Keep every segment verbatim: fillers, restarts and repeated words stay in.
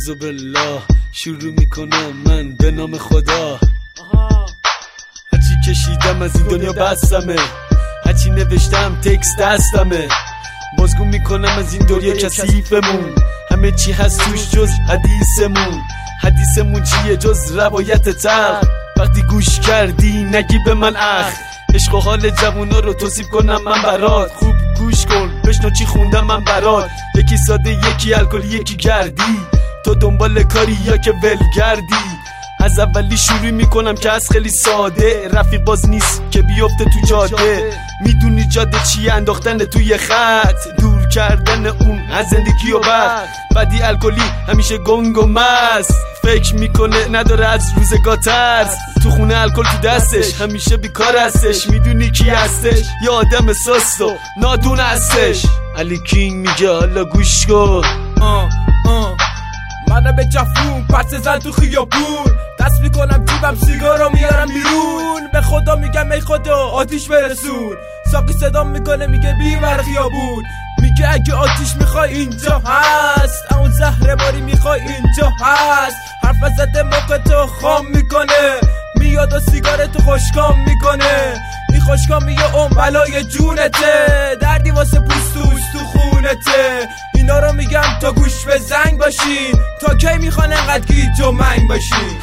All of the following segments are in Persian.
اعوذ بالله. شروع میکنم من به نام خدا. هرچی کشیدم از این دنیا بستمه، هرچی نوشتم تکست دستمه. بازگو میکنم از این دنیا کثیفمون، همه چی هست توش جز حدیثمون. حدیثمون چیه جز روایت تلخ؟ وقتی گوش کردی نگی به من اخ. عشق و حال جوونا رو توصیف کنم من برات، خوب گوش کن بشنو چی خوندم من برات. یکی ساده یکی الکلی یکی گردی، تو دنبال کاری یا که ولگردی. از اولی شروع میکنم که از خیلی ساده، رفیق باز نیست که بیفته تو جاده. میدونی جاده چیه؟ انداختن توی خط، دور کردن اون از زندگی و بخت. بعدی الکلی همیشه گنگ و مست، فکر میکنه نداره از روزگار ترس. تو خونه الکل تو دستش همیشه بیکار هستش. میدونی کی هستش؟ یه آدم سست و نادون هستش. علی کینگ میگه حالا گوش کن. آه آه منم به جفون پس زن تو خیابون، دست میکنم جیبم سیگارو میارم بیرون. به خدا میگم ای خدا آتیش برسون. ساقی صدا میکنه میگه بیور خیابون. میگه اگه آتیش میخوای اینجا هست، اون زهر باری میخوای اینجا هست. حرف زده موقع تو خام میکنه، میاد و سیگار تو خوشکام میکنه. این خوشکامیه اون بلای جونته، دردی واسه پوستوش تو خونته. اینا رو میگم تا گوش به زنگ باشین، تا کی میخوان انقدر گیج و منگ باشین.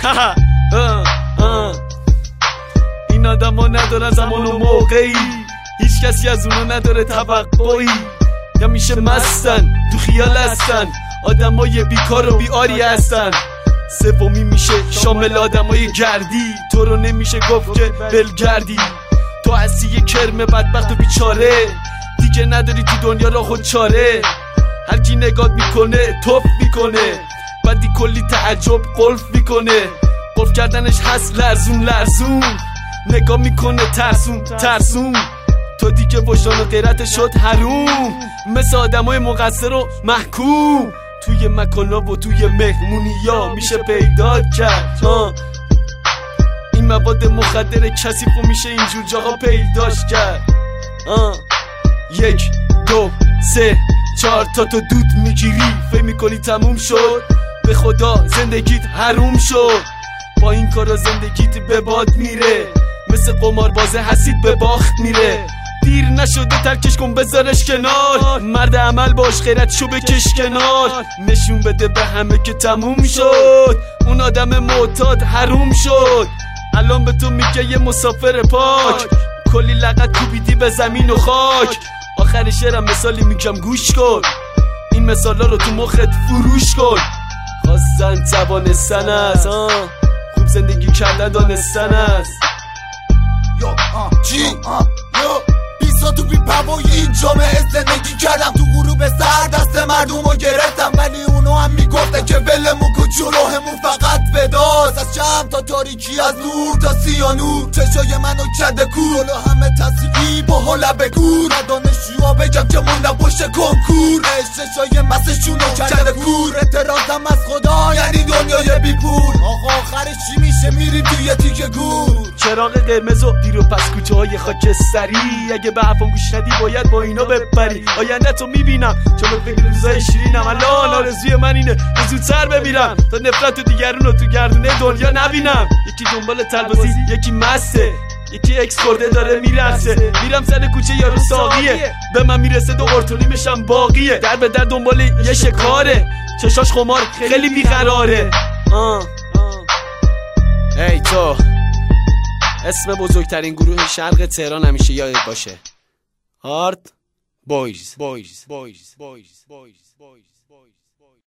این آدم ها ندارن زمان و موقعی، هیچ کسی از اونو نداره توقعی. یا میشه مستن تو خیال هستن، آدم های بیکار و بیاری هستن. سومی میشه شامل آدم های گردی، تو رو نمیشه گفت که بلگردی. تو هستی یه کرم بدبخت و بیچاره، دیگه نداری تو دنیا را خود چاره. هر کی نگات میکنه توف میکنه، بعدی کلی تعجب قلف میکنه. قلف کردنش هست لرزون لرزون، نگاه میکنه ترسون ترسون. تو دیگه وجدان و غیرت شد حروم، مثل آدمای مقصر و محکوم. توی مکانا و توی مهمونیا میشه پیدا کرد. آه. این مواد مخدر کثیف و میشه اینجور جاها پیداش کرد. آه. یک دو سه چهار تا تو دود میگیری، فکر میکنی تموم شد؟ به خدا زندگیت حروم شد. با این کارا زندگیت به باد میره، مثل قمار بازه حسید به باخت میره. دیر نشده ترکش کن بذارش کنار، مرد عمل باش غیرتشو بکش کنار. نشون بده به همه که تموم شد، اون آدم معتاد حروم شد. الان به تو میگه یه مسافر پاک، کلی لغت کوبیدی به زمین و خاک. آخر شعرم مثالی میگم گوش کن، این مثالا رو تو مخت فروش کن. خواستن توانستن است، خوب زندگی کردن دانستن است. چی؟ یو بیسا تو بی پوای این جامعه زندگی کردم، تو غروب سر دست مردم رو گرفتم. ولی اونو هم میگفته که ولمون کن جلوهمون فقط بداست. از شم تا تاریکی، از نور تا سیانور، چشای منو کرده کور. و همه تصویری با حالا بگور، ندانشجوها بگم که موندم پشت کنکور. چشای مسشونو کرده کور، اعتراضم از خدا یعنی دنیای بی پول. آقا آخرش چی میشه؟ میریم توی تیکه گور. چراغ قرمز و دیر و پس کوچه های خاکستری، اگه به حرفم گوش ندی باید با اینا بپری. آینده تو میبینم چون فکر روزای شیرینم. الان آرزوی من اینه که زودتر بمیرم تا نفرت و دیگرون رو تو گردونه دنیا نبینم. یکی دنبال تلبازی، یکی مسته، یکی اکس خورده داره میرسه. میرم سر کوچه یارو ساقیه، به من میرسه دو قرطونی میشم باقیه. در به در دنبال یه شکاره، چشاش خمار خیلی بیقراره. آه. ای تو، اسم بزرگترین گروه شرق تهران همیشه یادت باشه، هارد بویز.